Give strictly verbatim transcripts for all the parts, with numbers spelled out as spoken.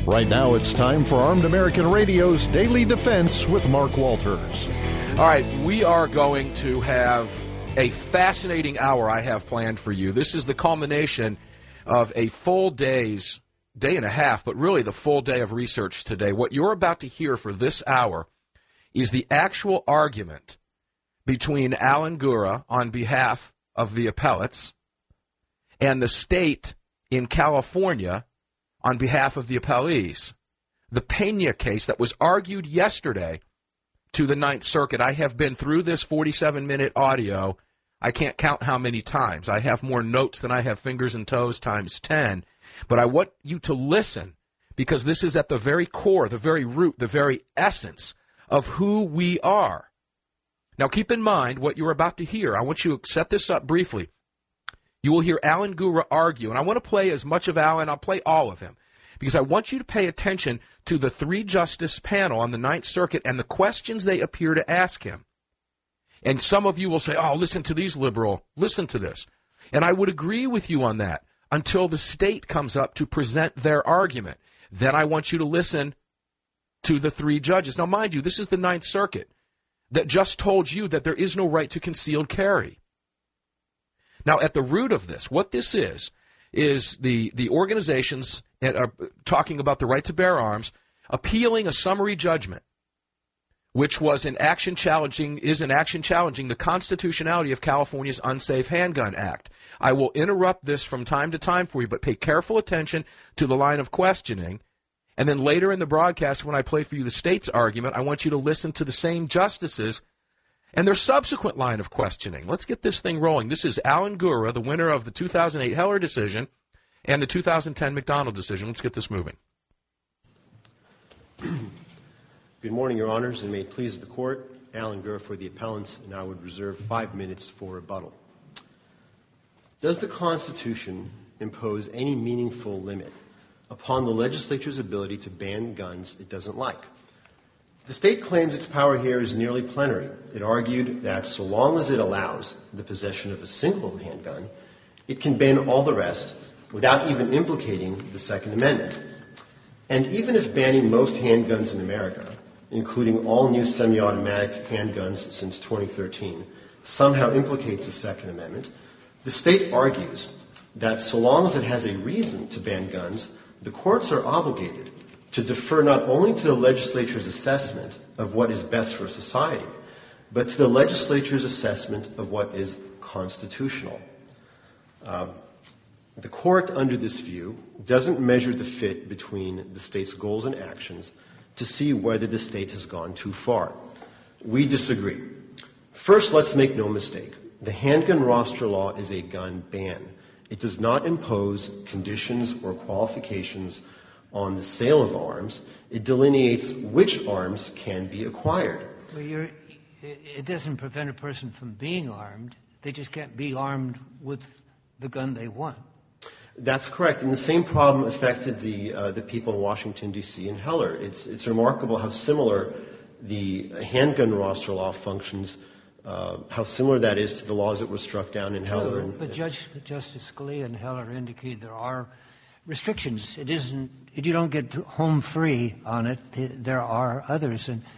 Right now, it's time for Armed American Radio's Daily Defense with Mark Walters. All right, we are going to have a fascinating hour I have planned for you. This is the culmination of a full day's, day and a half, but really the full day of research today. What you're about to hear for this hour is the actual argument between Alan Gura on behalf of the appellates and the state in California on behalf of the appellees. The Pena case that was argued yesterday to the Ninth Circuit. I have been through this forty-seven minute audio. I can't count how many times. I have more notes than I have fingers and toes times ten. But I want you to listen, because this is at the very core, the very root, the very essence of who we are. Now keep in mind what you're about to hear. I want you to set this up briefly. You will hear Alan Gura argue, and I want to play as much of Alan, I'll play all of him, because I want you to pay attention to the three-justice panel on the Ninth Circuit and the questions they appear to ask him. And some of you will say, oh, listen to these liberal, listen to this. And I would agree with you on that until the state comes up to present their argument. Then I want you to listen to the three judges. Now, mind you, this is the Ninth Circuit that just told you that there is no right to concealed carry. Now, at the root of this, what this is, is the, the organizations that are talking about the right to bear arms appealing a summary judgment, which was an action challenging, is an action challenging the constitutionality of California's Unsafe Handgun Act. I will interrupt this from time to time for you, but pay careful attention to the line of questioning. And then later in the broadcast, when I play for you the state's argument, I want you to listen to the same justices and their subsequent line of questioning. Let's get this thing rolling. This is Alan Gura, the winner of the two thousand eight Heller decision and the two thousand ten McDonald decision. Let's get this moving. Good morning, Your Honors, and may it please the Court. Alan Gura for the appellants, and I would reserve five minutes for rebuttal. Does the Constitution impose any meaningful limit upon the legislature's ability to ban guns it doesn't like? The state claims its power here is nearly plenary. It argued that so long as it allows the possession of a single handgun, it can ban all the rest without even implicating the Second Amendment. And even if banning most handguns in America, including all new semi-automatic handguns since twenty thirteen, somehow implicates the Second Amendment, the state argues that so long as it has a reason to ban guns, the courts are obligated to defer not only to the legislature's assessment of what is best for society, but to the legislature's assessment of what is constitutional. Uh, the court, under this view, doesn't measure the fit between the state's goals and actions to see whether the state has gone too far. We disagree. First, let's make no mistake. The handgun roster law is a gun ban. It does not impose conditions or qualifications on the sale of arms. It delineates which arms can be acquired. Well, you're, it doesn't prevent a person from being armed. They just can't be armed with the gun they want. That's correct, and the same problem affected the uh, the people in Washington, D C and Heller. It's it's remarkable how similar the handgun roster law functions, uh, how similar that is to the laws that were struck down in Heller. True, and, but Judge, Justice Scalia and Heller indicate there are restrictions. It isn't, you don't get home free on it. There are others, and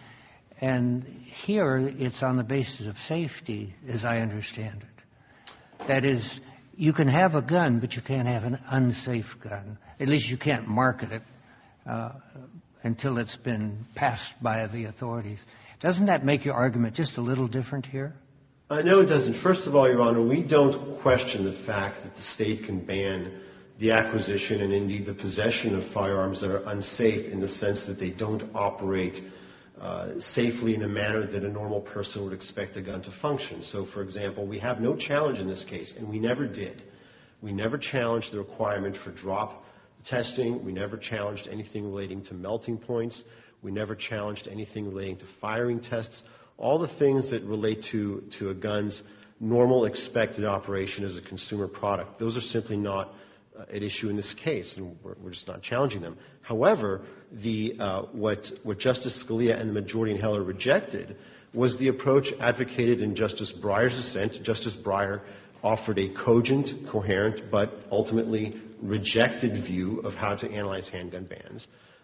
and here it's on the basis of safety, as I understand it. That is, you can have a gun, but you can't have an unsafe gun. At least you can't market it uh, until it's been passed by the authorities. Doesn't that make your argument just a little different here? Uh, no, it doesn't. First of all, Your Honor, we don't question the fact that the state can ban the acquisition and indeed the possession of firearms that are unsafe in the sense that they don't operate uh, safely in the manner that a normal person would expect a gun to function. So, for example, we have no challenge in this case, and we never did. We never challenged the requirement for drop testing. We never challenged anything relating to melting points. We never challenged anything relating to firing tests. All the things that relate to, to a gun's normal expected operation as a consumer product, those are simply not uh, at issue in this case, and we're, we're just not challenging them. However, the, uh, what, what Justice Scalia and the majority in Heller rejected was the approach advocated in Justice Breyer's dissent. Justice Breyer offered a cogent, coherent, but ultimately rejected view of how to analyze handgun bans.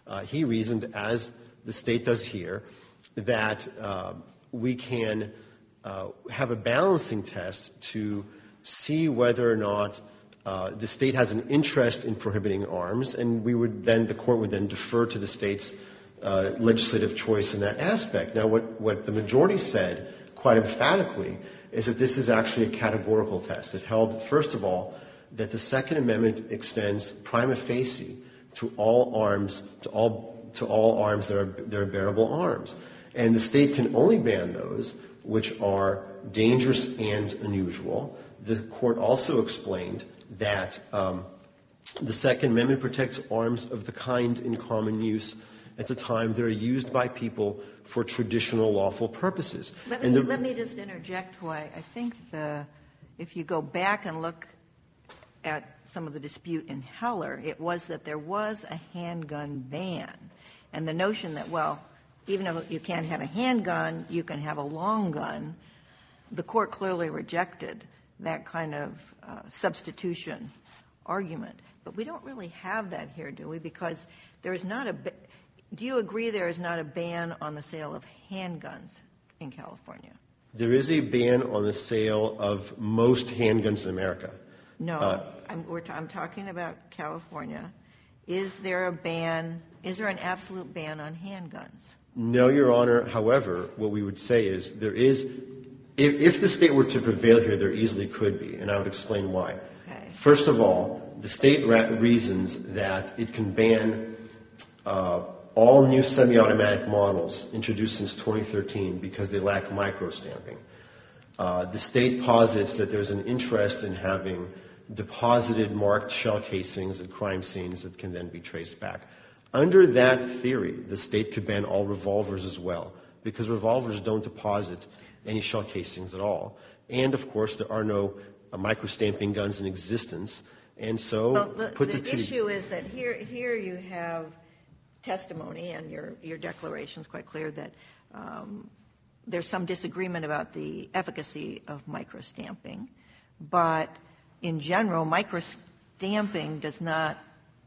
uh, he reasoned, as the state does here, that uh, we can uh, have a balancing test to see whether or not uh, the state has an interest in prohibiting arms, and we would then, the court would then defer to the state's uh, legislative choice in that aspect. Now, what, what the majority said quite emphatically is that this is actually a categorical test. It held, first of all, that the Second Amendment extends prima facie to all arms, to all to all arms that are, that are bearable arms. And the state can only ban those which are dangerous and unusual. The court also explained that um, the Second Amendment protects arms of the kind in common use at the time that are used by people for traditional lawful purposes. Let and me, the, let me just interject why I think the, if you go back and look at some of the dispute in Heller, it was that there was a handgun ban. And the notion that, well, even if you can't have a handgun, you can have a long gun, the court clearly rejected that kind of uh, substitution argument. But we don't really have that here, do we? Because there is not a – do you agree there is not a ban on the sale of handguns in California? There is a ban on the sale of most handguns in America. No, uh, I'm, we're t- I'm talking about California. Is there a ban – is there an absolute ban on handguns? No, Your Honor. However, what we would say is there is – if, if the state were to prevail here, there easily could be, and I would explain why. Okay. First of all, the state ra- reasons that it can ban uh, all new semi-automatic models introduced since twenty thirteen because they lack micro-stamping. Uh, the state posits that there's an interest in having deposited marked shell casings at crime scenes that can then be traced back. Under that theory, the state could ban all revolvers as well, because revolvers don't deposit any shell casings at all. And, of course, there are no uh, micro-stamping guns in existence. And so well, the, put the the two issue is that here, here you have testimony, and your, your declaration is quite clear that um, there's some disagreement about the efficacy of micro-stamping, but in general, micro-stamping does not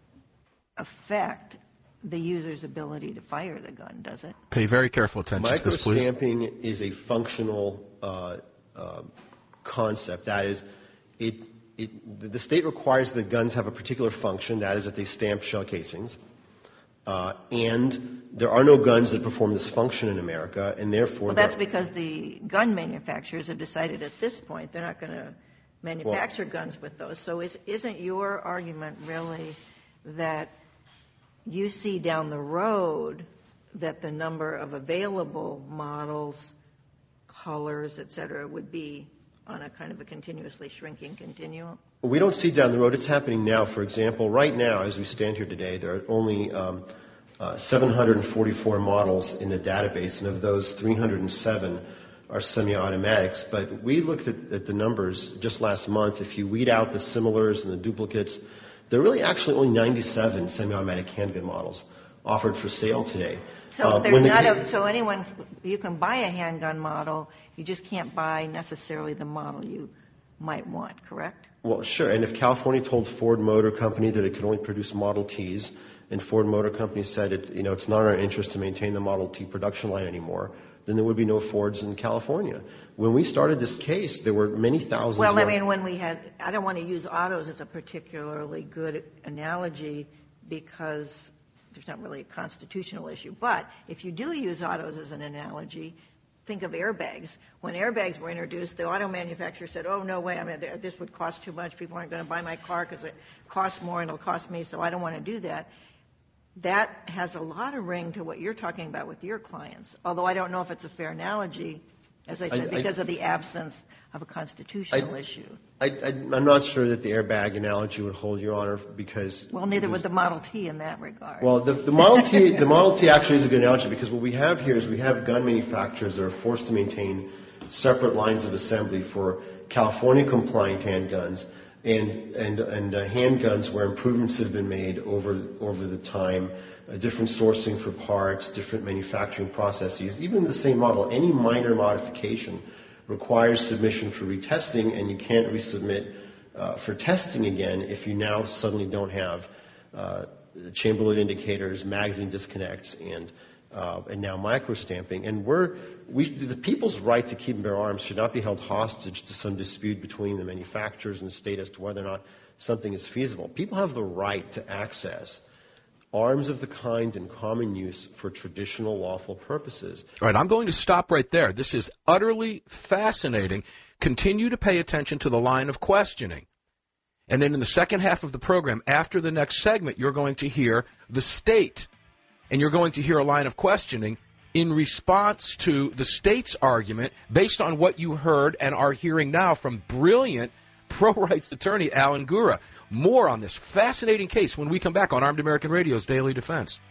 affect the user's ability to fire the gun, does it? Pay very careful attention to this, please. Micro-stamping is a functional uh, uh, concept. That is, it, it, the state requires that guns have a particular function, that is that they stamp shell casings. Uh, and there are no guns that perform this function in America, and therefore... Well, that's because the gun manufacturers have decided at this point they're not going to manufacture well, guns with those. So is, isn't your argument really that you see down the road that the number of available models, colors, et cetera, would be on a kind of a continuously shrinking continuum? We don't see down the road. It's happening now. For example, right now, as we stand here today, there are only um, uh, seven hundred forty-four models in the database, and of those, three hundred seven are semi-automatics. But we looked at, at the numbers just last month. If you weed out the similars and the duplicates, there are really actually only ninety-seven semi-automatic handgun models offered for sale today. So uh, there's the not ca- a, so anyone, you can buy a handgun model, you just can't buy necessarily the model you might want, correct? Well, sure. And if California told Ford Motor Company that it could only produce Model Ts, and Ford Motor Company said it, you know, it's not in our interest to maintain the Model T production line anymore, then there would be no Fords in California. When we started this case, there were many thousands. Well, more. I mean, when we had, I don't want to use autos as a particularly good analogy because there's not really a constitutional issue. But if you do use autos as an analogy, think of airbags. When airbags were introduced, the auto manufacturer said, oh, no way, I mean, this would cost too much. People aren't going to buy my car because it costs more and it'll cost me, so I don't want to do that. That has a lot of ring to what you're talking about with your clients, although I don't know if it's a fair analogy, as I said, I, I, because of the absence of a constitutional I, issue. I, I, I'm not sure that the airbag analogy would hold, Your Honor, because... Well, neither because, would the Model T in that regard. Well, the, the Model T the Model T actually is a good analogy because what we have here is we have gun manufacturers that are forced to maintain separate lines of assembly for California-compliant handguns and and and uh, handguns where improvements have been made over over the time, uh, different sourcing for parts, different manufacturing processes. Even the same model, any minor modification requires submission for retesting, and you can't resubmit uh, for testing again if you now suddenly don't have uh, chamber-load indicators, magazine disconnects, and uh, and now microstamping. And we're we the people's right to keep and bear arms should not be held hostage to some dispute between the manufacturers and the state as to whether or not something is feasible. People have the right to access arms of the kind in common use for traditional lawful purposes. All right, I'm going to stop right there. This is utterly fascinating. Continue to pay attention to the line of questioning. And then in the second half of the program, after the next segment, you're going to hear the state. And you're going to hear a line of questioning in response to the state's argument based on what you heard and are hearing now from brilliant pro-rights attorney Alan Gura. More on this fascinating case when we come back on Armed American Radio's Daily Defense.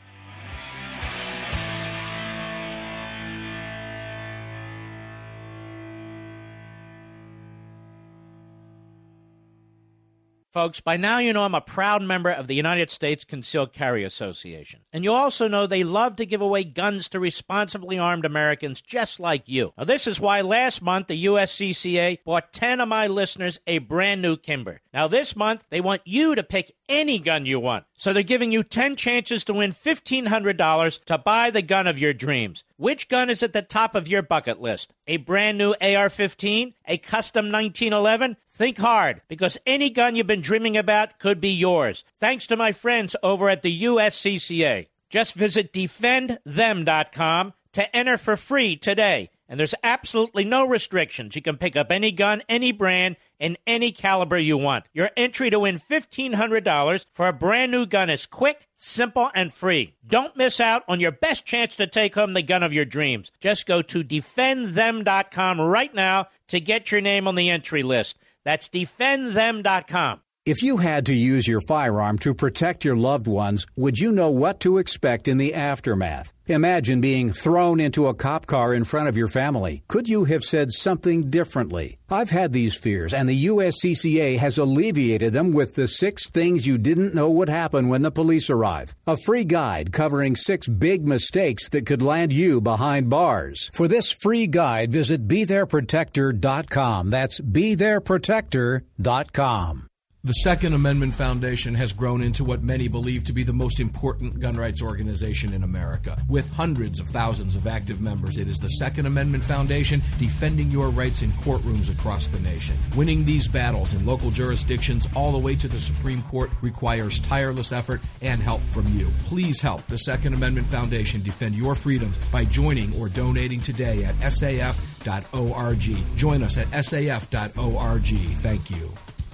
Folks, by now you know I'm a proud member of the United States Concealed Carry Association. And you also know they love to give away guns to responsibly armed Americans just like you. Now, this is why last month the U S C C A bought ten of my listeners a brand new Kimber. Now, this month they want you to pick any gun you want. So they're giving you ten chances to win fifteen hundred dollars to buy the gun of your dreams. Which gun is at the top of your bucket list? A brand new A R fifteen? A custom nineteen eleven? Think hard, because any gun you've been dreaming about could be yours, thanks to my friends over at the U S C C A. Just visit defend them dot com to enter for free today. And there's absolutely no restrictions. You can pick up any gun, any brand, and any caliber you want. Your entry to win fifteen hundred dollars for a brand new gun is quick, simple, and free. Don't miss out on your best chance to take home the gun of your dreams. Just go to defend them dot com right now to get your name on the entry list. That's defend them dot com. If you had to use your firearm to protect your loved ones, would you know what to expect in the aftermath? Imagine being thrown into a cop car in front of your family. Could you have said something differently? I've had these fears, and the U S C C A has alleviated them with the six things you didn't know would happen when the police arrive. A free guide covering six big mistakes that could land you behind bars. For this free guide, visit be there protector dot com. That's be there protector dot com. The Second Amendment Foundation has grown into what many believe to be the most important gun rights organization in America. With hundreds of thousands of active members, it is the Second Amendment Foundation defending your rights in courtrooms across the nation. Winning these battles in local jurisdictions all the way to the Supreme Court requires tireless effort and help from you. Please help the Second Amendment Foundation defend your freedoms by joining or donating today at S A F dot org. Join us at S A F dot org. Thank you.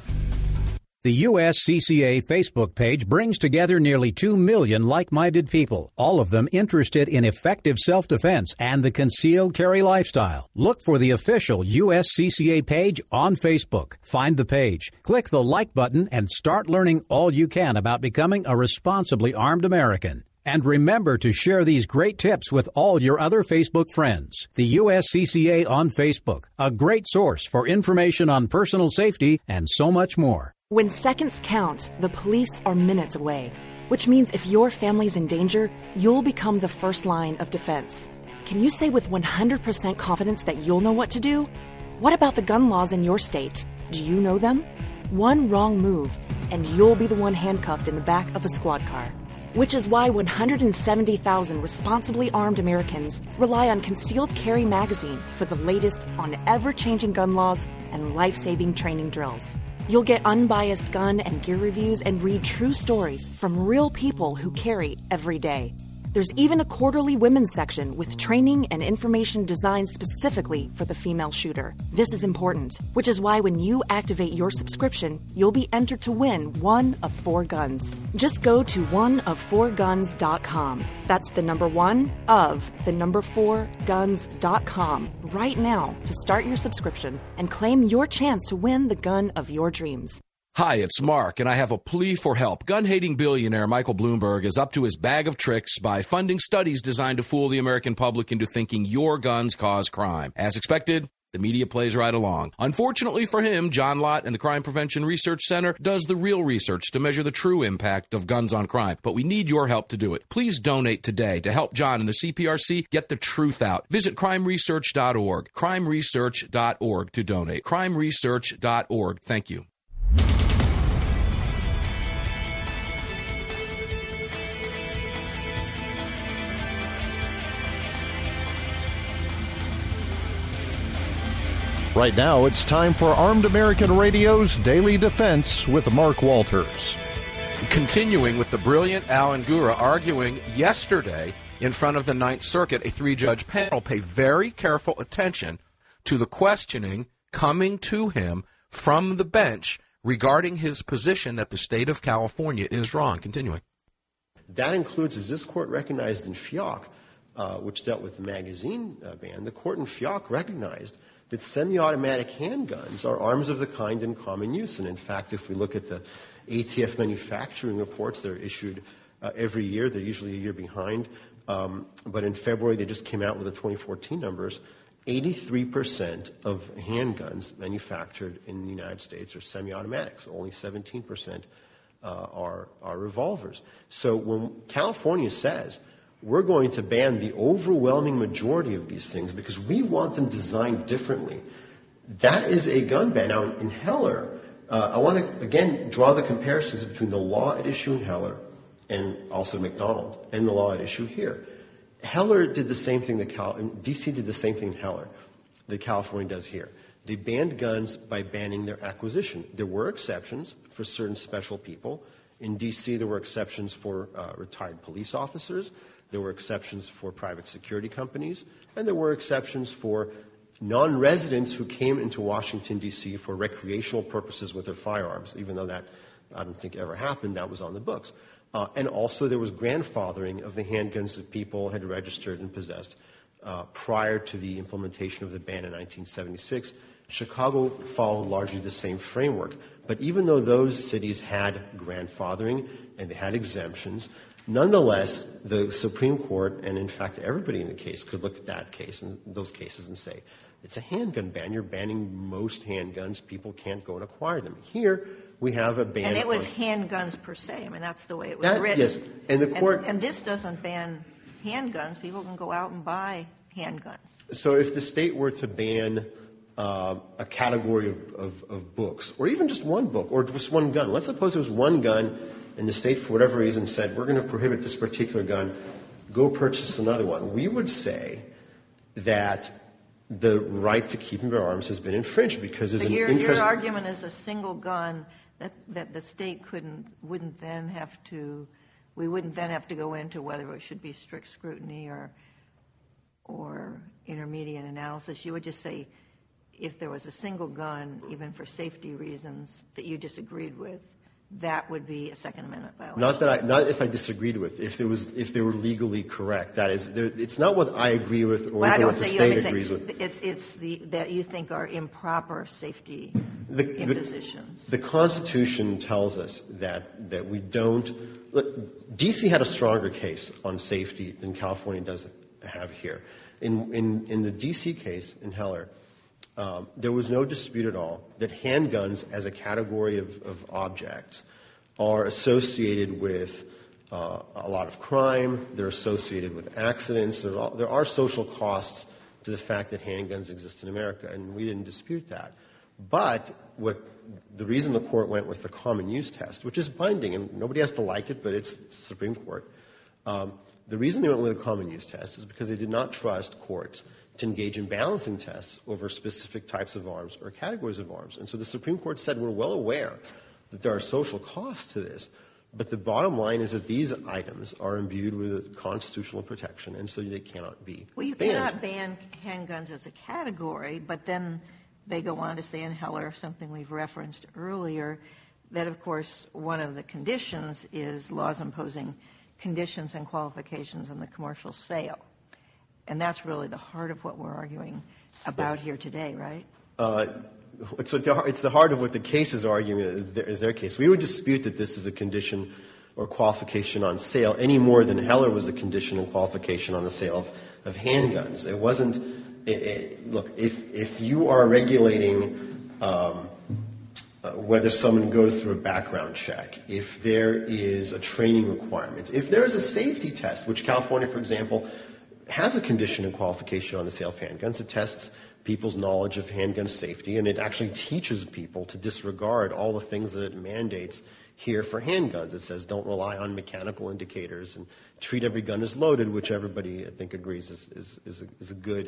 The U S C C A Facebook page brings together nearly two million like-minded people, all of them interested in effective self-defense and the concealed carry lifestyle. Look for the official U S C C A page on Facebook. Find the page, click the like button, and start learning all you can about becoming a responsibly armed American. And remember to share these great tips with all your other Facebook friends. The U S C C A on Facebook, a great source for information on personal safety and so much more. When seconds count, the police are minutes away, which means if your family's in danger, you'll become the first line of defense. Can you say with one hundred percent confidence that you'll know what to do? What about the gun laws in your state? Do you know them? One wrong move, and you'll be the one handcuffed in the back of a squad car. Which is why one hundred seventy thousand responsibly armed Americans rely on Concealed Carry Magazine for the latest on ever-changing gun laws and life-saving training drills. You'll get unbiased gun and gear reviews and read true stories from real people who carry every day. There's even a quarterly women's section with training and information designed specifically for the female shooter. This is important, which is why when you activate your subscription, you'll be entered to win one of four guns. Just go to one of four guns dot com. That's the number one of the number four guns dot com right now to start your subscription and claim your chance to win the gun of your dreams. Hi, it's Mark, and I have a plea for help. Gun-hating billionaire Michael Bloomberg is up to his bag of tricks by funding studies designed to fool the American public into thinking your guns cause crime. As expected, the media plays right along. Unfortunately for him, John Lott and the Crime Prevention Research Center does the real research to measure the true impact of guns on crime. But we need your help to do it. Please donate today to help John and the C P R C get the truth out. Visit crime research dot org, crime research dot org to donate. crime research dot org. Thank you. Right now, it's time for Armed American Radio's Daily Defense with Mark Walters. Continuing with the brilliant Alan Gura arguing yesterday in front of the Ninth Circuit, a three-judge panel. Pay very careful attention to the questioning coming to him from the bench regarding his position that the state of California is wrong. Continuing. That includes, as this court recognized in Fioc, uh, which dealt with the magazine uh, ban, the court in Fioc recognized that semi-automatic handguns are arms of the kind in common use. And in fact, if we look at the A T F manufacturing reports that are issued uh, every year, they're usually a year behind, um, but in February they just came out with the twenty fourteen numbers. eighty-three percent of handguns manufactured in the United States are semi-automatics. Only seventeen percent uh, are, are revolvers. So when California says, we're going to ban the overwhelming majority of these things because we want them designed differently, that is a gun ban. Now, in Heller, uh, I want to, again, draw the comparisons between the law at issue in Heller and also McDonald and the law at issue here. Heller did the same thing that Cal- D C did the same thing in Heller that California does here. They banned guns by banning their acquisition. There were exceptions for certain special people. In D C, there were exceptions for uh, retired police officers. There were exceptions for private security companies. And there were exceptions for non-residents who came into Washington, D C for recreational purposes with their firearms, even though that I don't think ever happened. That was on the books. Uh, and also there was grandfathering of the handguns that people had registered and possessed uh, prior to the implementation of the ban in nineteen seventy-six. Chicago followed largely the same framework. But even though those cities had grandfathering and they had exemptions, nonetheless, the Supreme Court, and in fact everybody in the case, could look at that case and those cases and say, it's a handgun ban. You're banning most handguns. People can't go and acquire them. Here, we have a ban. And it was on handguns per se. I mean, that's the way it was that, written. Yes, and the court. And, and this doesn't ban handguns. People can go out and buy handguns. So if the state were to ban uh, a category of, of, of books, or even just one book, or just one gun, let's suppose there was one gun, and the state, for whatever reason, said, we're going to prohibit this particular gun, go purchase another one. We would say that the right to keep and bear arms has been infringed because there's but an your, interest. Your argument is a single gun that, that the state couldn't, wouldn't then have to, we wouldn't then have to go into whether it should be strict scrutiny or, or intermediate analysis. You would just say if there was a single gun, even for safety reasons, that you disagreed with, that would be a Second Amendment violation. Not that I, not if I disagreed with, if there was, if they were legally correct. That is, there, it's not what I agree with or well, even what the state say, agrees with. It's it's the that you think are improper safety the, impositions. The, the Constitution tells us that that we don't. Look, D C had a stronger case on safety than California does have here. In in in the D C case in Heller, Um, there was no dispute at all that handguns as a category of, of objects are associated with uh, a lot of crime. They're associated with accidents. There are, there are social costs to the fact that handguns exist in America, and we didn't dispute that. But what the reason the court went with the common use test, which is binding, and nobody has to like it, but it's the Supreme Court. Um, the reason they went with the common use test is because they did not trust courts to engage in balancing tests over specific types of arms or categories of arms. And so the Supreme Court said we're well aware that there are social costs to this, but the bottom line is that these items are imbued with constitutional protection, and so they cannot be Well, you banned. cannot ban handguns as a category, but then they go on to say in Heller, something we've referenced earlier, that, of course, one of the conditions is laws imposing conditions and qualifications on the commercial sale. And that's really the heart of what we're arguing about here today, right? Uh, it's, what the, it's the heart of what the case is arguing is their, is their case. We would dispute that this is a condition or qualification on sale any more than Heller was a condition and qualification on the sale of, of handguns. It wasn't it, it, look, if, if you are regulating um, uh, whether someone goes through a background check, if there is a training requirement, if there is a safety test, which California, for example, has a condition and qualification on the sale of handguns. It tests people's knowledge of handgun safety, and it actually teaches people to disregard all the things that it mandates here for handguns. It says don't rely on mechanical indicators and treat every gun as loaded, which everybody, I think, agrees is, is, is, a, is a good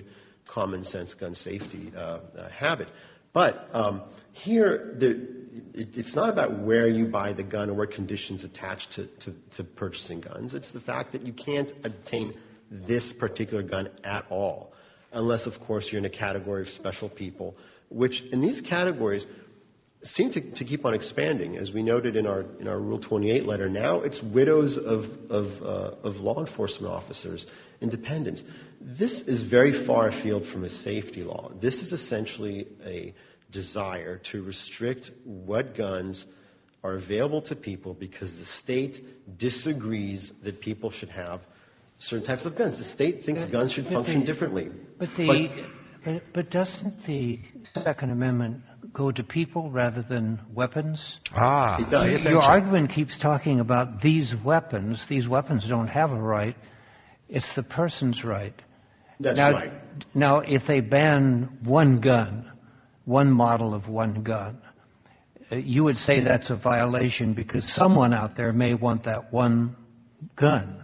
common sense gun safety uh, uh, habit. But um, here, the, it, it's not about where you buy the gun or what conditions attached to, to, to purchasing guns. It's the fact that you can't obtain this particular gun at all, unless, of course, you're in a category of special people, which in these categories seem to, to keep on expanding. As we noted in our in our Rule twenty-eight letter, now it's widows of, of, uh, of law enforcement officers, independents. This is very far afield from a safety law. This is essentially a desire to restrict what guns are available to people because the state disagrees that people should have certain types of guns. The state thinks but, guns should function the, differently. But, the, but, but, but doesn't the Second Amendment go to people rather than weapons? Ah, it does. Your argument keeps talking about these weapons. These weapons don't have a right. It's the person's right. That's now, right. Now, if they ban one gun, one model of one gun, uh, you would say that's a violation because someone out there may want that one gun.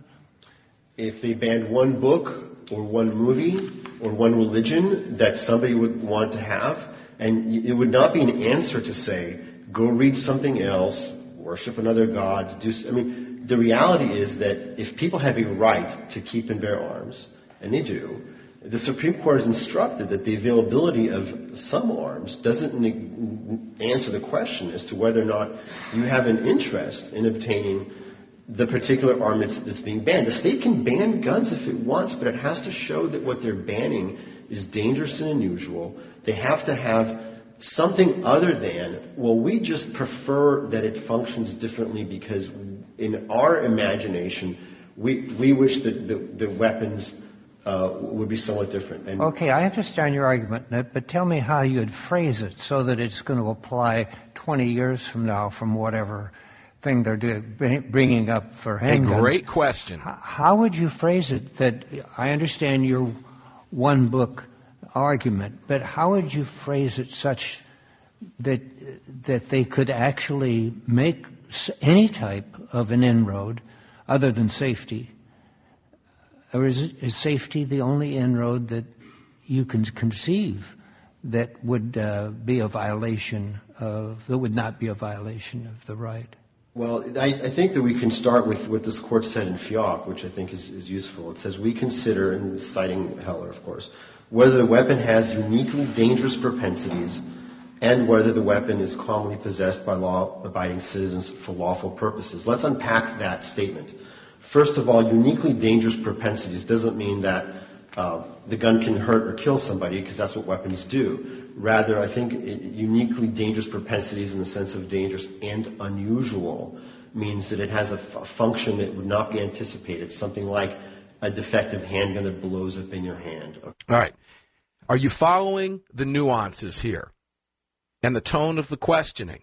If they banned one book or one movie or one religion that somebody would want to have, and it would not be an answer to say, go read something else, worship another god. Do, I mean, the reality is that if people have a right to keep and bear arms, and they do, the Supreme Court has instructed that the availability of some arms doesn't ne- answer the question as to whether or not you have an interest in obtaining the particular arm that's, that's being banned. The state can ban guns if it wants, but it has to show that what they're banning is dangerous and unusual. They have to have something other than, well, we just prefer that it functions differently because in our imagination, we, we wish that the, the weapons uh, would be somewhat different. And okay, I understand your argument, but tell me how you'd phrase it so that it's going to apply twenty years from now from whatever thing they're doing, bringing up for handguns. A great question. How would you phrase it that, I understand your one book argument, but how would you phrase it such that that they could actually make any type of an inroad other than safety? Or is, it, is safety the only inroad that you can conceive that would uh, be a violation of, that would not be a violation of the right? Well, I, I think that we can start with what this court said in Fioc, which I think is, is useful. It says, we consider, and citing Heller, of course, whether the weapon has uniquely dangerous propensities and whether the weapon is commonly possessed by law-abiding citizens for lawful purposes. Let's unpack that statement. First of all, uniquely dangerous propensities doesn't mean that uh, the gun can hurt or kill somebody, because that's what weapons do. Rather, I think it, uniquely dangerous propensities in the sense of dangerous and unusual means that it has a, f- a function that would not be anticipated, something like a defective handgun that blows up in your hand. All right. Are you following the nuances here and the tone of the questioning?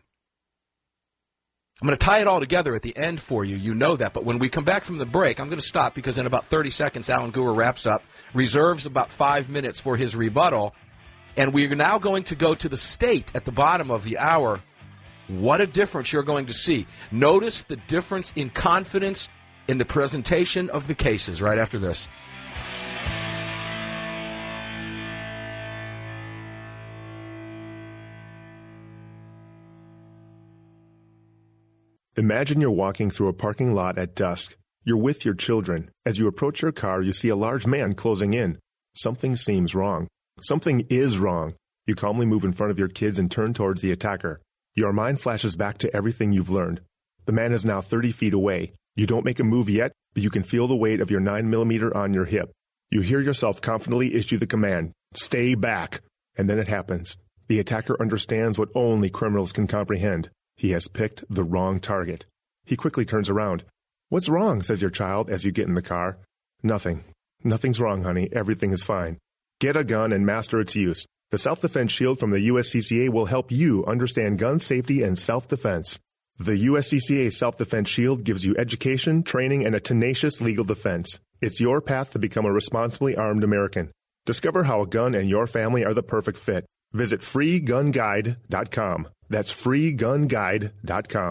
I'm going to tie it all together at the end for you. You know that. But when we come back from the break, I'm going to stop because in about thirty seconds, Alan Gura wraps up, reserves about five minutes for his rebuttal. And we are now going to go to the state at the bottom of the hour. What a difference you're going to see. Notice the difference in confidence in the presentation of the cases right after this. Imagine you're walking through a parking lot at dusk. You're with your children. As you approach your car, you see a large man closing in. Something seems wrong. Something is wrong. You calmly move in front of your kids and turn towards the attacker. Your mind flashes back to everything you've learned. The man is now thirty feet away. You don't make a move yet, but you can feel the weight of your nine millimeter on your hip. You hear yourself confidently issue the command, "Stay back." And then it happens. The attacker understands what only criminals can comprehend. He has picked the wrong target. He quickly turns around. "What's wrong?" says your child as you get in the car. "Nothing. Nothing's wrong, honey. Everything is fine." Get a gun and master its use. The Self-Defense Shield from the U S C C A will help you understand gun safety and self-defense. The U S C C A Self-Defense Shield gives you education, training, and a tenacious legal defense. It's your path to become a responsibly armed American. Discover how a gun and your family are the perfect fit. Visit free gun guide dot com. That's free gun guide dot com.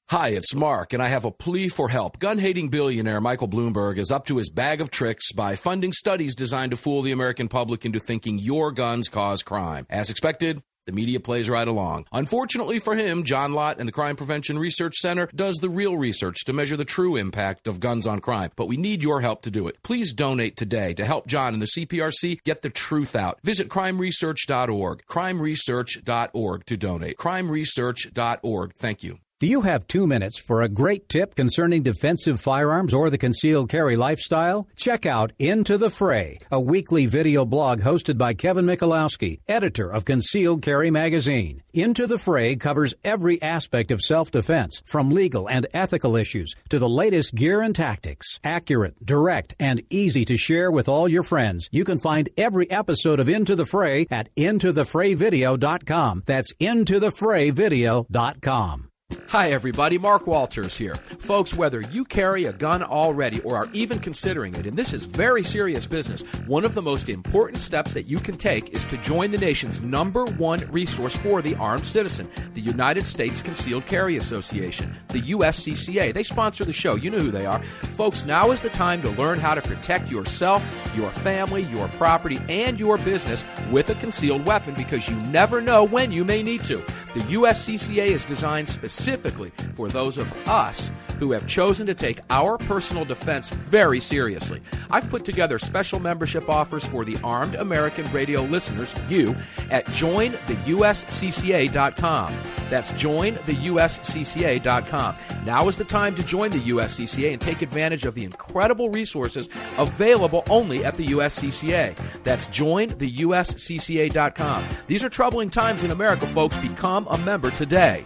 Hi, it's Mark, and I have a plea for help. Gun-hating billionaire Michael Bloomberg is up to his bag of tricks by funding studies designed to fool the American public into thinking your guns cause crime. As expected, the media plays right along. Unfortunately for him, John Lott and the Crime Prevention Research Center does the real research to measure the true impact of guns on crime. But we need your help to do it. Please donate today to help John and the C P R C get the truth out. Visit crime research dot org, crime research dot org to donate. crime research dot org. Thank you. Do you have two minutes for a great tip concerning defensive firearms or the concealed carry lifestyle? Check out Into the Fray, a weekly video blog hosted by Kevin Michalowski, editor of Concealed Carry magazine. Into the Fray covers every aspect of self-defense, from legal and ethical issues to the latest gear and tactics. Accurate, direct, and easy to share with all your friends. You can find every episode of Into the Fray at into the fray video dot com. That's into the fray video dot com. Hi, everybody. Mark Walters here. Folks, whether you carry a gun already or are even considering it, and this is very serious business, one of the most important steps that you can take is to join the nation's number one resource for the armed citizen, the United States Concealed Carry Association, the U S C C A. They sponsor the show. You know who they are. Folks, now is the time to learn how to protect yourself, your family, your property, and your business with a concealed weapon, because you never know when you may need to. The U S C C A is designed specifically for those of us who have chosen to take our personal defense very seriously. I've put together special membership offers for the armed American radio listeners, you, at join the U S C C A dot com. That's join the U S C C A dot com. Now is the time to join the U S C C A and take advantage of the incredible resources available only at the U S C C A. That's join the U S C C A dot com. These are troubling times in America, folks. Become a member today.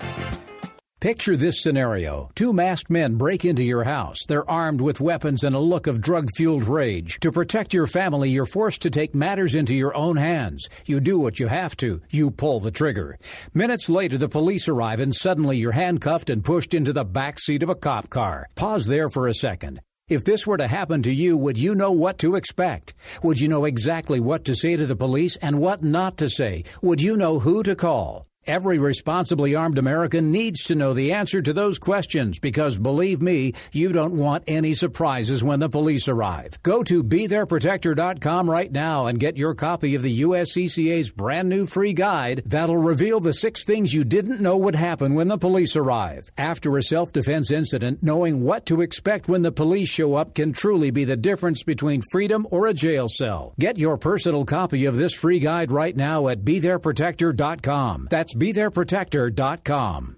Picture this scenario. Two masked men break into your house. They're armed with weapons and a look of drug-fueled rage. To protect your family, you're forced to take matters into your own hands. You do what you have to. You pull the trigger. Minutes later, the police arrive, and suddenly you're handcuffed and pushed into the back seat of a cop car. Pause there for a second. If this were to happen to you, would you know what to expect? Would you know exactly what to say to the police and what not to say? Would you know who to call? Every responsibly armed American needs to know the answer to those questions, because, believe me, you don't want any surprises when the police arrive. Go to be there protector dot com right now and get your copy of the U S C C A's brand new free guide that'll reveal the six things you didn't know would happen when the police arrive. After a self-defense incident, knowing what to expect when the police show up can truly be the difference between freedom or a jail cell. Get your personal copy of this free guide right now at be there protector dot com. That's be there protector dot com.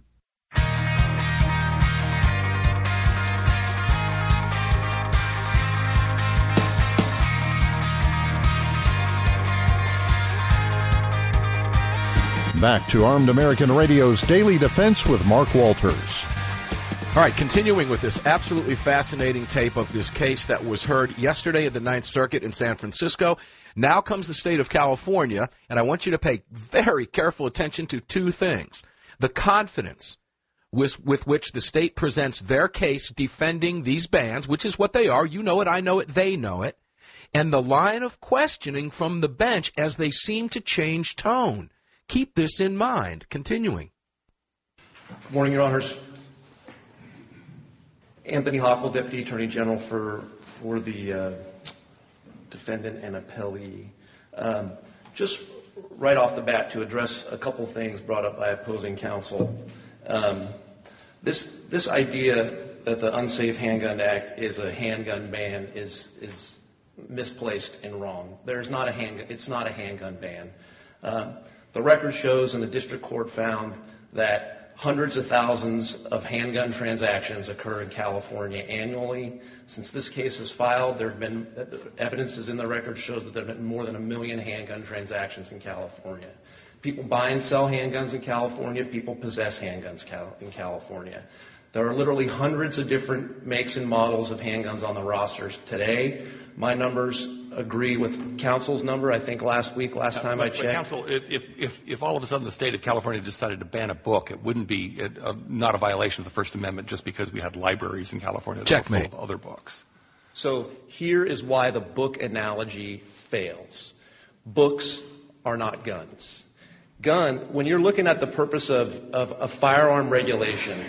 Back to Armed American Radio's Daily Defense with Mark Walters. All right, continuing with this absolutely fascinating tape of this case that was heard yesterday at the Ninth Circuit in San Francisco. Now comes the state of California, and I want you to pay very careful attention to two things. The confidence with, with which the state presents their case defending these bans, which is what they are. You know it, I know it, they know it. And the line of questioning from the bench as they seem to change tone. Keep this in mind. Continuing. Good morning, Your Honors. Anthony Hochul, Deputy Attorney General for, for the uh, defendant and appellee. Um, just right off the bat, to address a couple things brought up by opposing counsel. Um, this this idea that the Unsafe Handgun Act is a handgun ban is is misplaced and wrong. There's not a handgun. It's not a handgun ban. Um, the record shows, and the district court found, that hundreds of thousands of handgun transactions occur in California annually. Since this case is filed, there have been evidence is in the record shows that there have been more than a million handgun transactions in California. People buy and sell handguns in California. People possess handguns in California. There are literally hundreds of different makes and models of handguns on the rosters today. My numbers agree with counsel's number. I think last week, last time but, I checked. But counsel, if, if, if all of a sudden the state of California decided to ban a book, it wouldn't be a, a, not a violation of the First Amendment just because we had libraries in California that Checkmate. were full of other books. So here is why the book analogy fails. Books are not guns. Gun, when you're looking at the purpose of, of a firearm regulation,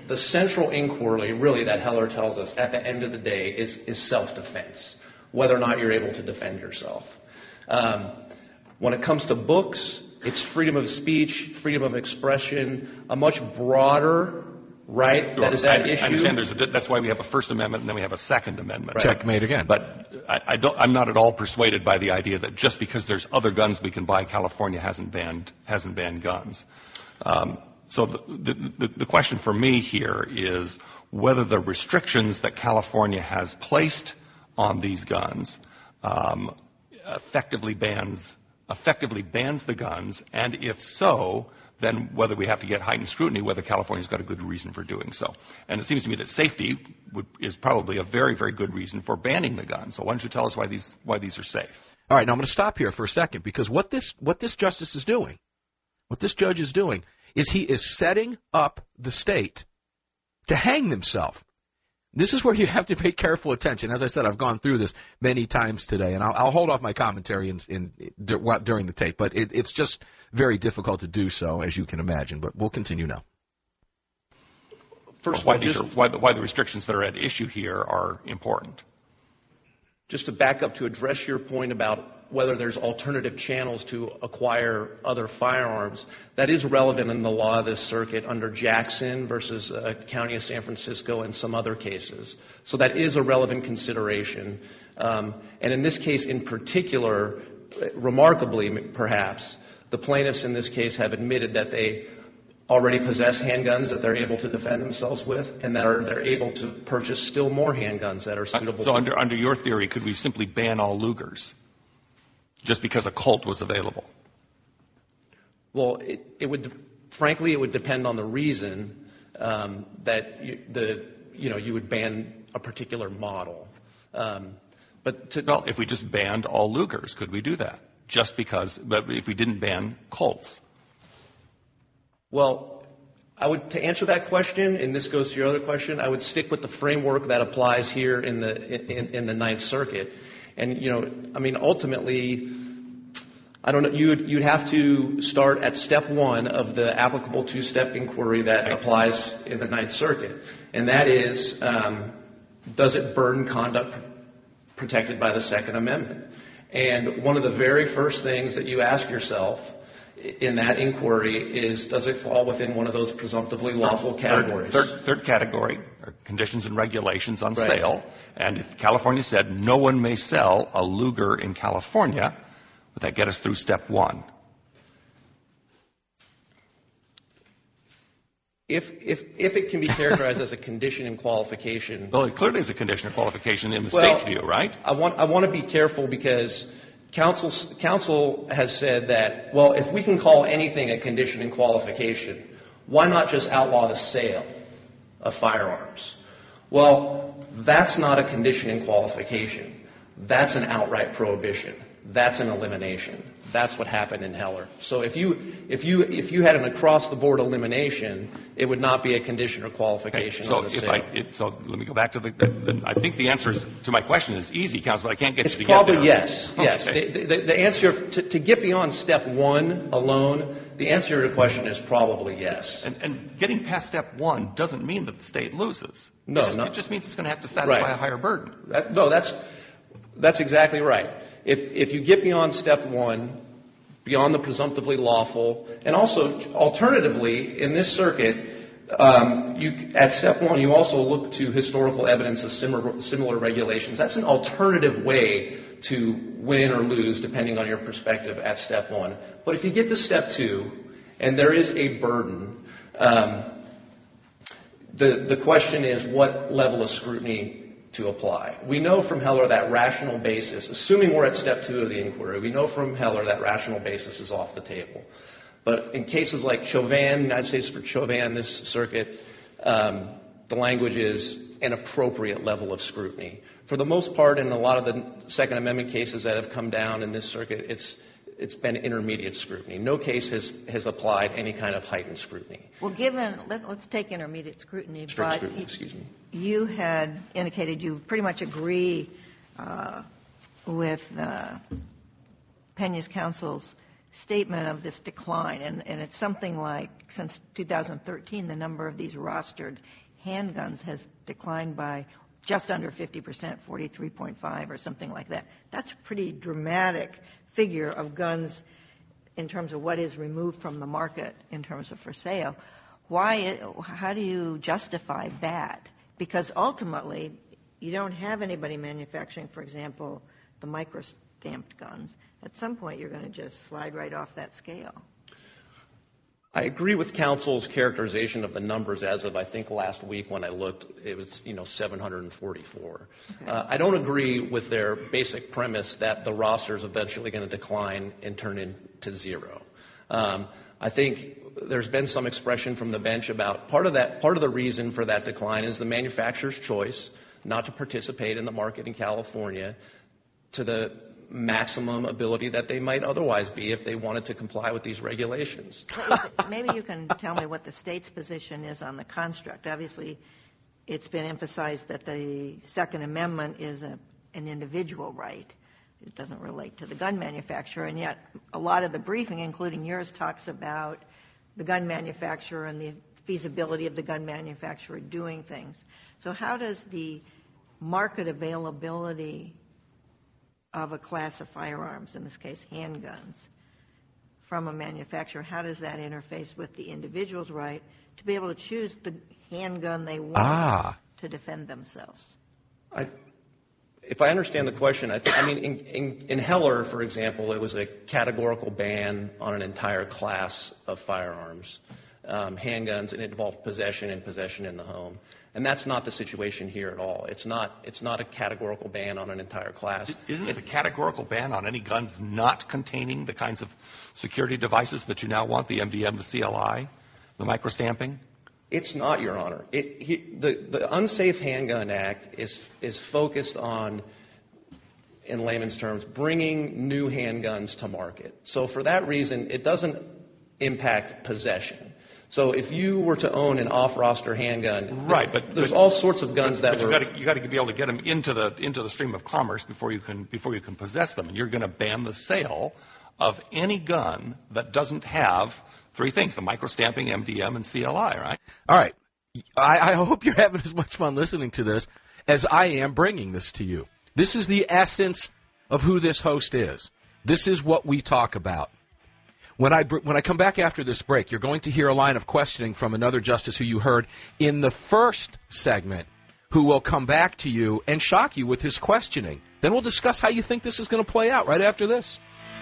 the central inquiry, really, that Heller tells us at the end of the day is, is self-defense, whether or not you're able to defend yourself. Um, when it comes to books, it's freedom of speech, freedom of expression, a much broader right Sure. that is at I, issue. I understand there's a, that's why we have a First Amendment and then we have a Second Amendment. Right. Checkmate again. But I, I don't, I'm not at all persuaded by the idea that just because there's other guns we can buy, California hasn't banned hasn't banned guns. Um, so the, the, the question for me here is whether the restrictions that California has placed on these guns um, effectively bans effectively bans the guns, and if so, then whether we have to get heightened scrutiny, whether California's got a good reason for doing so. And it seems to me that safety would, is probably a very, very good reason for banning the gun. So why don't you tell us why these why these are safe? All right, now I'm going to stop here for a second, because what this what this justice is doing, what this judge is doing, is he is setting up the state to hang themselves. This is where you have to pay careful attention. As I said, I've gone through this many times today, and I'll, I'll hold off my commentary in, in, in, during the tape, but it, it's just very difficult to do so, as you can imagine. But we'll continue now. First, why, these are, why, the, why the restrictions that are at issue here are important. Just to back up to address your point about whether there's alternative channels to acquire other firearms, that is relevant in the law of this circuit under Jackson versus uh, County of San Francisco and some other cases. So that is a relevant consideration. Um, and in this case in particular, remarkably perhaps, the plaintiffs in this case have admitted that they already possess handguns that they're able to defend themselves with, and that are, they're able to purchase still more handguns that are suitable. Uh, so under, under your theory, could we simply ban all Lugers just because a Colt was available? Well, it, it would, frankly, it would depend on the reason um, that you, the, you know, you would ban a particular model. Um, but to, well, if we just banned all Lugers, could we do that? Just because, but if we didn't ban Colts? Well, I would, to answer that question, and this goes to your other question, I would stick with the framework that applies here in the in, in the Ninth Circuit. And, you know, I mean, ultimately, I don't know, you'd, you'd have to start at step one of the applicable two-step inquiry that applies in the Ninth Circuit. And that is, um, does it burden conduct protected by the Second Amendment? And one of the very first things that you ask yourself in that inquiry is, does it fall within one of those presumptively lawful categories? Third, third, third category are conditions and regulations on Right. sale. And if California said no one may sell a Luger in California, would that get us through step one? If, if, if it can be characterized as a condition and qualification. Well, it clearly is a condition or qualification in the well, state's view, right? I want, I want to be careful because counsel, counsel has said that, well, if we can call anything a condition and qualification, why not just outlaw the sale of firearms? Well, that's not a condition and qualification. That's an outright prohibition. That's an elimination. That's what happened in Heller. So if you if you if you had an across-the-board elimination, it would not be a condition or qualification. Okay, so on the if sale. I it, so let me go back to the, the, the. I think the answer is, to my question is easy, counsel, but I can't get It's you to probably get there. yes. Yes. Okay. The, the, the answer to, to get beyond step one alone, the answer to the question is probably yes. And, and getting past step one doesn't mean that the state loses. No, it just, not, it just means it's going to have to satisfy right. a higher burden. That, no, that's that's exactly right. If if you get beyond step one, beyond the presumptively lawful, and also alternatively in this circuit, um, you at step one you also look to historical evidence of similar similar regulations. That's an alternative way to win or lose depending on your perspective at step one. But if you get to step two, and there is a burden, um, the the question is what level of scrutiny to apply. We know from Heller that rational basis, assuming we're at step two of the inquiry, we know from Heller that rational basis is off the table. But in cases like Chauvin, United States for Chauvin, this circuit, um, the language is an appropriate level of scrutiny. For the most part, in a lot of the Second Amendment cases that have come down in this circuit, it's it's been intermediate scrutiny. No case has, has applied any kind of heightened scrutiny. Well, given, let, let's take intermediate scrutiny. Strict but scrutiny, excuse me. You had indicated you pretty much agree uh, with uh, Pena's counsel's statement of this decline, and, and it's something like since two thousand thirteen, the number of these rostered handguns has declined by just under fifty percent, forty-three point five or something like that. That's a pretty dramatic figure of guns in terms of what is removed from the market in terms of for sale. Why, how do you justify that? Because ultimately, you don't have anybody manufacturing, for example, the micro-stamped guns. At some point, you're going to just slide right off that scale. I agree with counsel's characterization of the numbers as of, I think, last week when I looked, it was, you know, seven hundred forty-four. Okay. Uh, I don't agree with their basic premise that the roster is eventually going to decline and turn into zero. Um, I think there's been some expression from the bench about part of that, part of the reason for that decline is the manufacturer's choice not to participate in the market in California to the maximum ability that they might otherwise be if they wanted to comply with these regulations. Maybe you can tell me what the state's position is on the construct. Obviously, it's been emphasized that the Second Amendment is a, an individual right. It doesn't relate to the gun manufacturer, and yet a lot of the briefing, including yours, talks about the gun manufacturer and the feasibility of the gun manufacturer doing things. So how does the market availability of a class of firearms, in this case handguns, from a manufacturer, how does that interface with the individual's right to be able to choose the handgun they want ah. to defend themselves? I, if I understand the question, I, th- I mean, in, in, in Heller, for example, it was a categorical ban on an entire class of firearms, um, handguns, and it involved possession and possession in the home. And that's not the situation here at all. It's not, it's not a categorical ban on an entire class. Isn't it a categorical ban on any guns not containing the kinds of security devices that you now want, the M D M, the C L I, the microstamping? It's not, Your Honor. It, he, the, the Unsafe Handgun Act is, is focused on, in layman's terms, bringing new handguns to market. So for that reason, it doesn't impact possession. So if you were to own an off-roster handgun, right? But there's but, all sorts of guns but, that but were. you got to you got to be able to get them into the into the stream of commerce before you can before you can possess them. And you're going to ban the sale of any gun that doesn't have three things: the microstamping, M D M, and C L I. Right? All right. I, I hope you're having as much fun listening to this as I am bringing this to you. This is the essence of who this host is. This is what we talk about. When I, when I come back after this break, you're going to hear a line of questioning from another justice who you heard in the first segment, who will come back to you and shock you with his questioning. Then we'll discuss how you think this is going to play out right after this.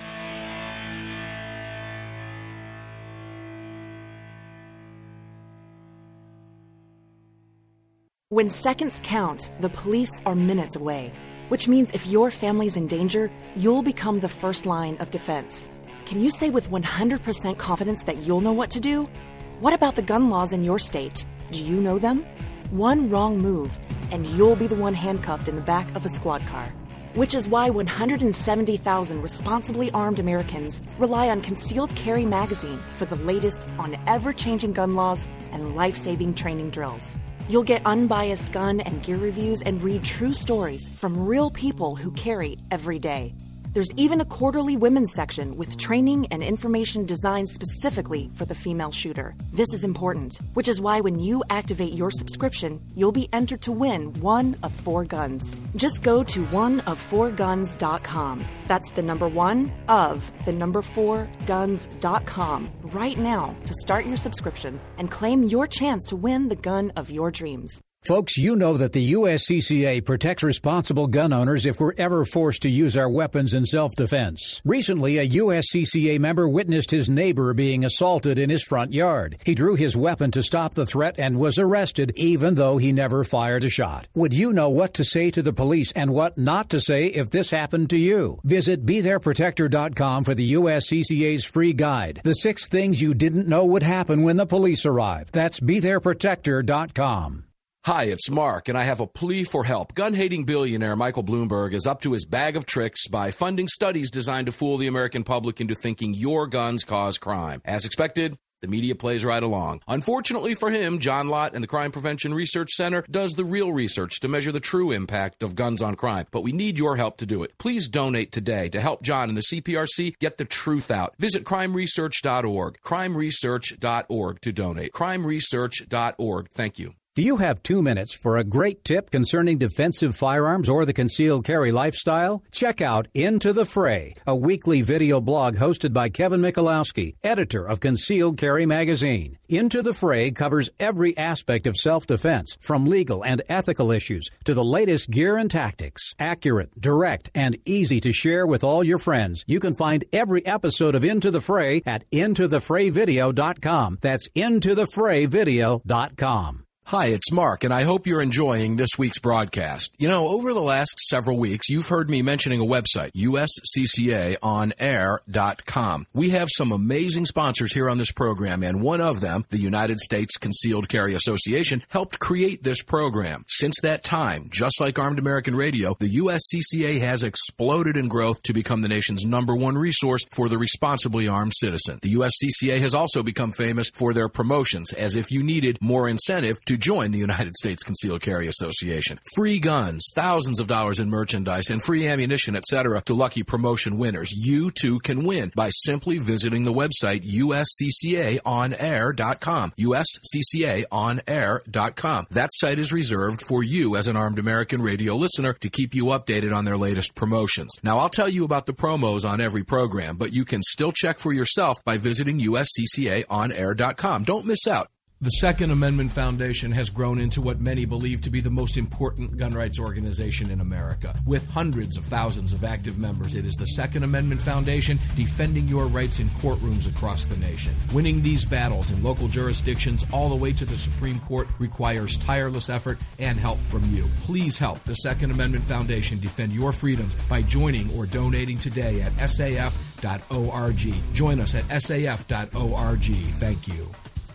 When seconds count, the police are minutes away, which means if your family's in danger, you'll become the first line of defense. Can you say with one hundred percent confidence that you'll know what to do? What about the gun laws in your state? Do you know them? One wrong move, and you'll be the one handcuffed in the back of a squad car. Which is why one hundred seventy thousand responsibly armed Americans rely on Concealed Carry Magazine for the latest on ever-changing gun laws and life-saving training drills. You'll get unbiased gun and gear reviews and read true stories from real people who carry every day. There's even a quarterly women's section with training and information designed specifically for the female shooter. This is important, which is why when you activate your subscription, you'll be entered to win one of four guns. Just go to one of four guns dot com. That's the number one of the number four guns dot com right now to start your subscription and claim your chance to win the gun of your dreams. Folks, you know that the U S C C A protects responsible gun owners if we're ever forced to use our weapons in self-defense. Recently, a U S C C A member witnessed his neighbor being assaulted in his front yard. He drew his weapon to stop the threat and was arrested, even though he never fired a shot. Would you know what to say to the police and what not to say if this happened to you? Visit be there protector dot com for the U S C C A's free guide, The Six Things You Didn't Know Would Happen When the Police Arrive. That's be there protector dot com. Hi, it's Mark, and I have a plea for help. Gun-hating billionaire Michael Bloomberg is up to his bag of tricks by funding studies designed to fool the American public into thinking your guns cause crime. As expected, The media plays right along. Unfortunately for him, John Lott and the Crime Prevention Research Center does the real research to measure the true impact of guns on crime. But we need your help to do it. Please donate today to help John and the C P R C get the truth out. Visit crime research dot org, crime research dot org to donate. crime research dot org. Thank you. Do you have two minutes for a great tip concerning defensive firearms or the concealed carry lifestyle? Check out Into the Fray, a weekly video blog hosted by Kevin Michalowski, editor of Concealed Carry magazine. Into the Fray covers every aspect of self-defense, from legal and ethical issues to the latest gear and tactics. Accurate, direct, and easy to share with all your friends. You can find every episode of Into the Fray at into the fray video dot com. That's into the fray video dot com. Hi, it's Mark, and I hope you're enjoying this week's broadcast. You know, over the last several weeks, you've heard me mentioning a website, U S C C A on air dot com. We have some amazing sponsors here on this program, and one of them, the United States Concealed Carry Association, helped create this program. Since that time, just like Armed American Radio, the U S C C A has exploded in growth to become the nation's number one resource for the responsibly armed citizen. The U S C C A has also become famous for their promotions, as if you needed more incentive to join the United States Concealed Carry Association. Free guns, thousands of dollars in merchandise, and free ammunition, et cetera to lucky promotion winners. You too can win by simply visiting the website U S C C A on air dot com. U S C C A on air dot com. That site is reserved for you as an Armed American Radio listener to keep you updated on their latest promotions. Now, I'll tell you about the promos on every program, but you can still check for yourself by visiting U S C C A on air dot com. Don't miss out. The Second Amendment Foundation has grown into what many believe to be the most important gun rights organization in America. With hundreds of thousands of active members, it is the Second Amendment Foundation defending your rights in courtrooms across the nation. Winning these battles in local jurisdictions all the way to the Supreme Court requires tireless effort and help from you. Please help the Second Amendment Foundation defend your freedoms by joining or donating today at S A F dot org. Join us at S A F dot org. Thank you.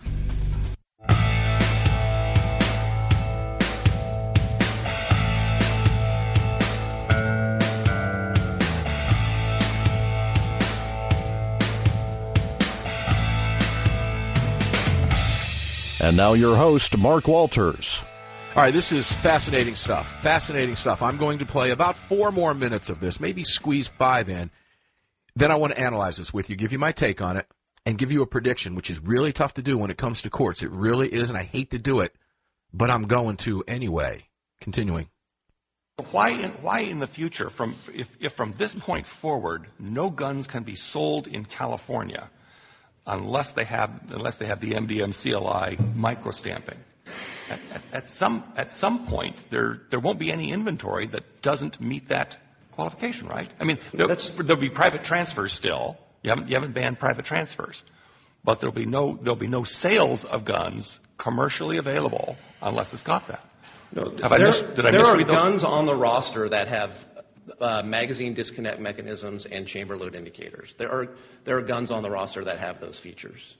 And now your host, Mark Walters. All right, this is fascinating stuff. Fascinating stuff. I'm going to play about four more minutes of this, maybe squeeze five in. Then I want to analyze this with you, give you my take on it, and give you a prediction, which is really tough to do when it comes to courts. It really is, and I hate to do it, but I'm going to anyway. Continuing. Why in, why in the future, from if, if from this point forward, no guns can be sold in California unless they have unless they have the M D M C L I microstamping? At, at, at some at some point, there there won't be any inventory that doesn't meet that qualification, right? I mean, there, there'll be private transfers still. You haven't you haven't banned private transfers, but there'll be no there'll be no sales of guns commercially available unless it's got that. No, have I there, missed, did I there are misread those? guns on the roster that have uh, magazine disconnect mechanisms and chamber load indicators. There are there are guns on the roster that have those features.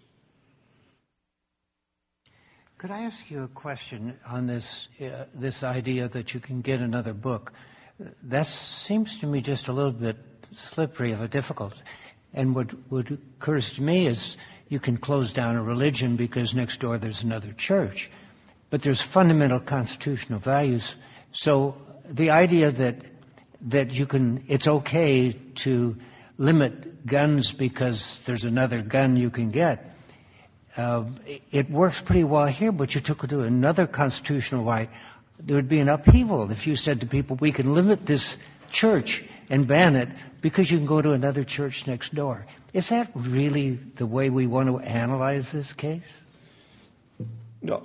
Could I ask you a question on this uh, this idea that you can get another book? That seems to me just a little bit slippery of a difficult. And what, what occurs to me is you can close down a religion because next door there's another church. But there's fundamental constitutional values. So the idea that that you can, it's okay to limit guns because there's another gun you can get, uh, it works pretty well here, but you took it to another constitutional right, there would be an upheaval if you said to people, we can limit this church and ban it because you can go to another church next door. Is that really the way we want to analyze this case? No.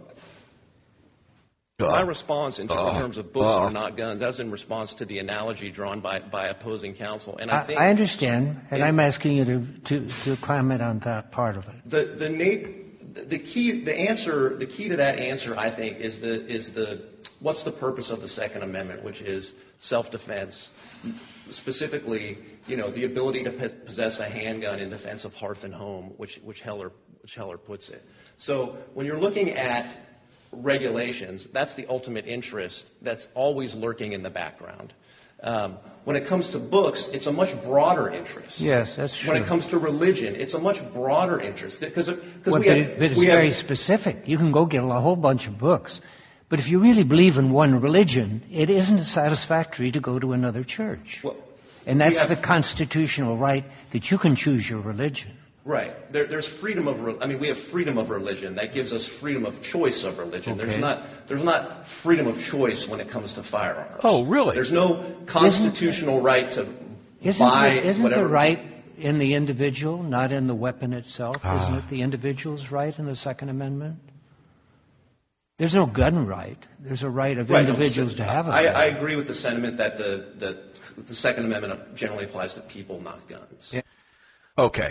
My response in uh, terms of books uh, are not guns, that was in response to the analogy drawn by, by opposing counsel. And I, I think I understand, and I'm asking you to, to, to comment on that part of it. The the Nate, the key the answer the key to that answer, I think, is the is the what's the purpose of the Second Amendment, which is self-defense, specifically, you know, the ability to possess a handgun in defense of hearth and home, which which Heller which Heller puts it. So when you're looking at regulations, that's the ultimate interest that's always lurking in the background. Um, when it comes to books, it's a much broader interest. Yes, that's true. When it comes to religion, it's a much broader interest. Because well, we but, have, it, but it's we very have, specific. You can go get a whole bunch of books. But if you really believe in one religion, it isn't satisfactory to go to another church. Well, and that's have, the constitutional right that you can choose your religion. Right. There, there's freedom of, I mean, we have freedom of religion. That gives us freedom of choice of religion. Okay. There's not, there's not freedom of choice when it comes to firearms. Oh, really? There's no constitutional isn't, right to isn't buy the, isn't whatever. the right in the individual, not in the weapon itself? Ah. Isn't it the individual's right in the Second Amendment? There's no gun right. There's a right of right, individuals no, to have a I, gun. I agree with the sentiment that the, the, the Second Amendment generally applies to people, not guns. Yeah. Okay.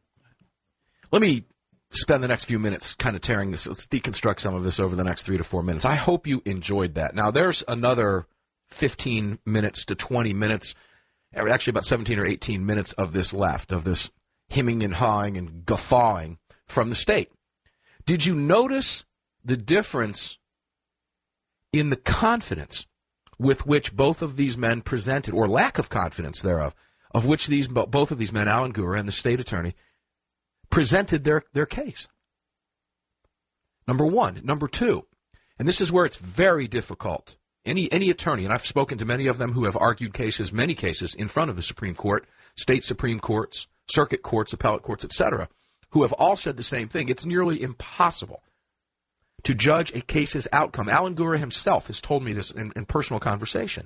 Let me spend the next few minutes kind of tearing this. Let's deconstruct some of this over the next three to four minutes. I hope you enjoyed that. Now, there's another fifteen minutes to twenty minutes, actually about seventeen or eighteen minutes of this left, of this hemming and hawing and guffawing from the state. Did you notice the difference in the confidence with which both of these men presented, or lack of confidence thereof, of which these both of these men, Alan Gura and the state attorney, presented their, their case? Number one. Number two, and this is where it's very difficult. Any any attorney, and I've spoken to many of them who have argued cases, many cases, in front of the Supreme Court, state Supreme Courts, circuit courts, appellate courts, et cetera, who have all said the same thing. It's nearly impossible to judge a case's outcome. Alan Gura himself has told me this in, in personal conversation,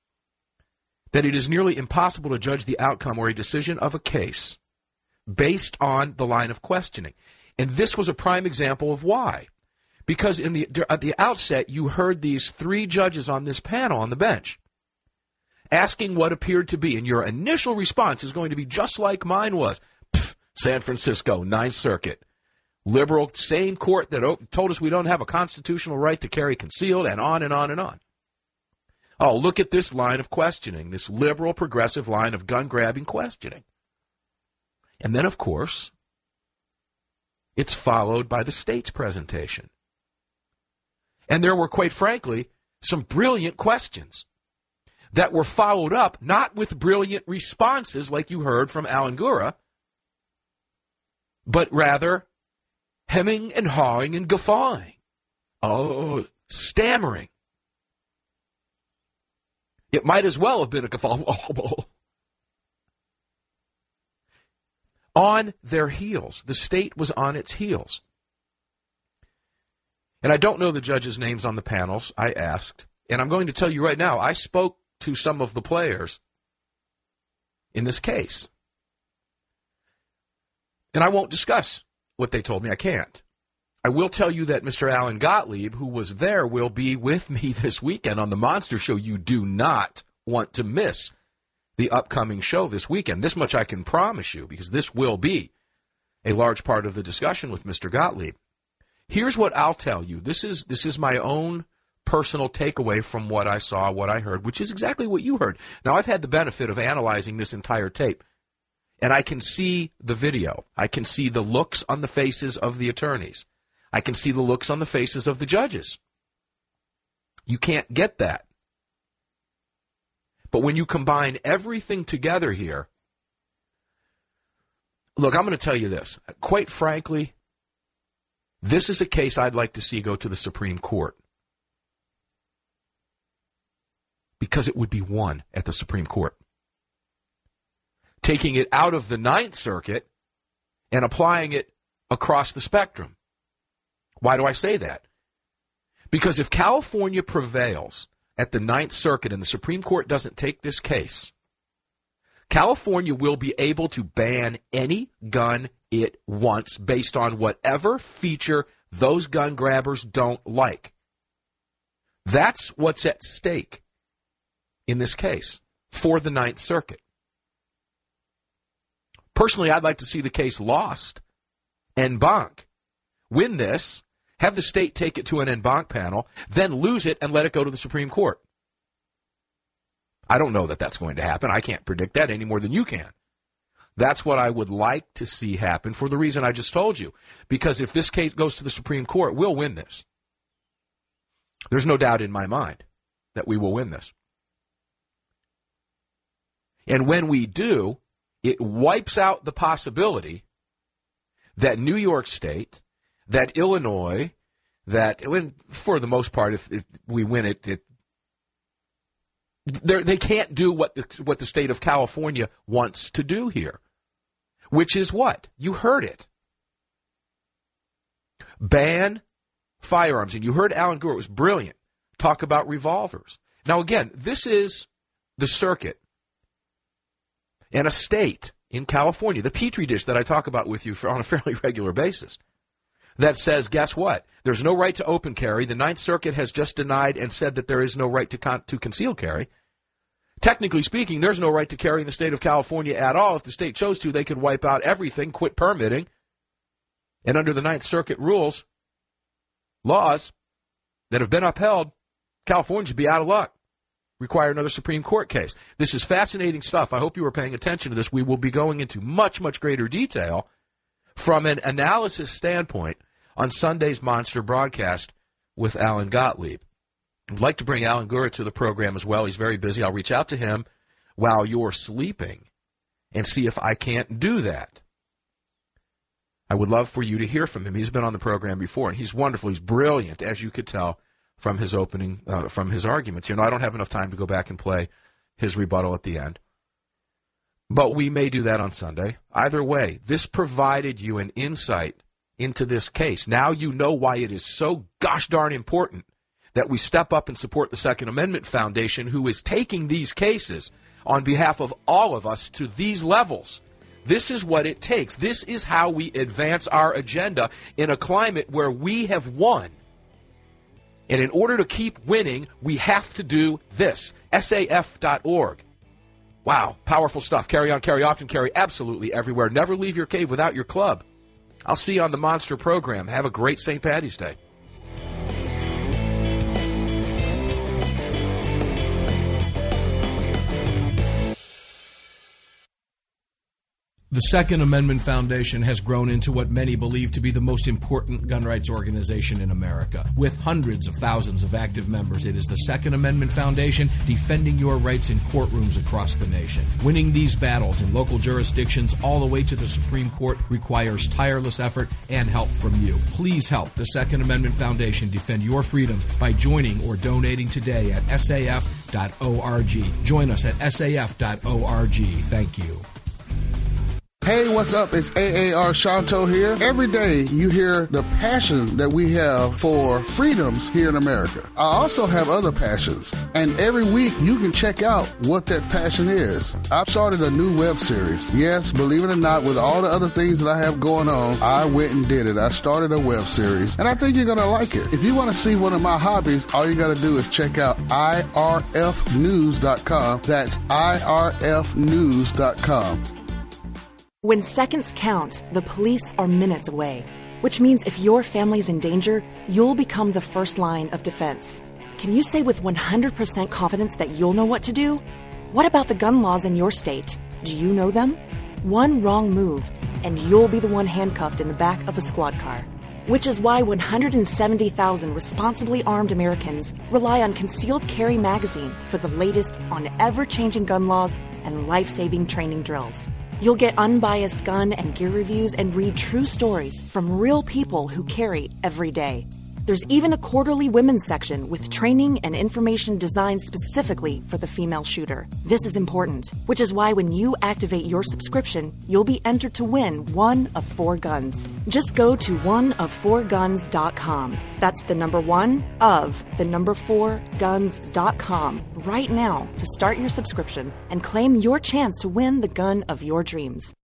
that it is nearly impossible to judge the outcome or a decision of a case based on the line of questioning. And this was a prime example of why. Because in the at the outset, you heard these three judges on this panel on the bench asking what appeared to be, and your initial response is going to be just like mine was. Pff, San Francisco, Ninth Circuit, liberal, same court that told us we don't have a constitutional right to carry concealed, and on and on and on. Oh, look at this line of questioning, this liberal, progressive line of gun-grabbing questioning. And then, of course, it's followed by the state's presentation. And there were, quite frankly, some brilliant questions that were followed up, not with brilliant responses like you heard from Alan Gura, but rather hemming and hawing and guffawing. Oh, stammering. It might as well have been a guffaw. On their heels. The state was on its heels. And I don't know the judges' names on the panels. I asked. And I'm going to tell you right now, I spoke to some of the players in this case. And I won't discuss what they told me. I can't. I will tell you that Mister Alan Gottlieb, who was there, will be with me this weekend on the Monster Show. You do not want to miss the upcoming show this weekend. This much I can promise you, because this will be a large part of the discussion with Mister Gottlieb. Here's what I'll tell you. This is this is my own personal takeaway from what I saw, what I heard, which is exactly what you heard. Now, I've had the benefit of analyzing this entire tape, and I can see the video. I can see the looks on the faces of the attorneys. I can see the looks on the faces of the judges. You can't get that. But when you combine everything together here, look, I'm going to tell you this. Quite frankly, this is a case I'd like to see go to the Supreme Court, because it would be won at the Supreme Court. Taking it out of the Ninth Circuit and applying it across the spectrum. Why do I say that? Because if California prevails at the Ninth Circuit and the Supreme Court doesn't take this case, California will be able to ban any gun it wants based on whatever feature those gun grabbers don't like. That's what's at stake in this case for the Ninth Circuit. Personally, I'd like to see the case lost en banc. Win this, have the state take it to an en banc panel, then lose it and let it go to the Supreme Court. I don't know that that's going to happen. I can't predict that any more than you can. That's what I would like to see happen for the reason I just told you. Because if this case goes to the Supreme Court, we'll win this. There's no doubt in my mind that we will win this. And when we do, it wipes out the possibility that New York State, that Illinois, that when, for the most part, if, if we win it, it they can't do what the, what the state of California wants to do here, which is what? You heard it. Ban firearms. And you heard Alan Gore, it was brilliant, talk about revolvers. Now, again, this is the circuit and a state in California, the Petri dish that I talk about with you for, on a fairly regular basis, that says, guess what? There's no right to open carry. The Ninth Circuit has just denied and said that there is no right to con- to conceal carry. Technically speaking, there's no right to carry in the state of California at all. If the state chose to, they could wipe out everything, quit permitting. And under the Ninth Circuit rules, laws that have been upheld, California should be out of luck. Require another Supreme Court case. This is fascinating stuff. I hope you were paying attention to this. We will be going into much, much greater detail from an analysis standpoint on Sunday's Monster broadcast with Alan Gottlieb. I'd like to bring Alan Gura to the program as well. He's very busy. I'll reach out to him while you're sleeping and see if I can't do that. I would love for you to hear from him. He's been on the program before, and he's wonderful. He's brilliant, as you could tell from his opening, uh, from his arguments. You know, I don't have enough time to go back and play his rebuttal at the end. But we may do that on Sunday. Either way, this provided you an insight into this case. Now you know why it is so gosh darn important that we step up and support the Second Amendment Foundation, who is taking these cases on behalf of all of us to these levels. This is what it takes. This is how we advance our agenda in a climate where we have won. And in order to keep winning, we have to do this. S A F dot org. Wow, powerful stuff. Carry on, carry often, carry absolutely everywhere. Never leave your cave without your club. I'll see you on the Monster program. Have a great Saint Paddy's Day. The Second Amendment Foundation has grown into what many believe to be the most important gun rights organization in America. With hundreds of thousands of active members, it is the Second Amendment Foundation defending your rights in courtrooms across the nation. Winning these battles in local jurisdictions all the way to the Supreme Court requires tireless effort and help from you. Please help the Second Amendment Foundation defend your freedoms by joining or donating today at S A F dot org. Join us at S A F dot org. Thank you. Hey, what's up? It's A A R Shanto here. Every day you hear the passion that we have for freedoms here in America. I also have other passions, and every week you can check out what that passion is. I've started a new web series. Yes, believe it or not, with all the other things that I have going on, I went and did it. I started a web series, and I think you're going to like it. If you want to see one of my hobbies, all you got to do is check out I R F news dot com. That's I R F news dot com. When seconds count, the police are minutes away, which means if your family's in danger, you'll become the first line of defense. Can you say with one hundred percent confidence that you'll know what to do? What about the gun laws in your state? Do you know them? One wrong move, and you'll be the one handcuffed in the back of a squad car. Which is why one hundred seventy thousand responsibly armed Americans rely on Concealed Carry Magazine for the latest on ever-changing gun laws and life-saving training drills. You'll get unbiased gun and gear reviews and read true stories from real people who carry every day. There's even a quarterly women's section with training and information designed specifically for the female shooter. This is important, which is why when you activate your subscription, you'll be entered to win one of four guns. Just go to one of four guns dot com. That's the number one of the number four guns dot com right now to start your subscription and claim your chance to win the gun of your dreams.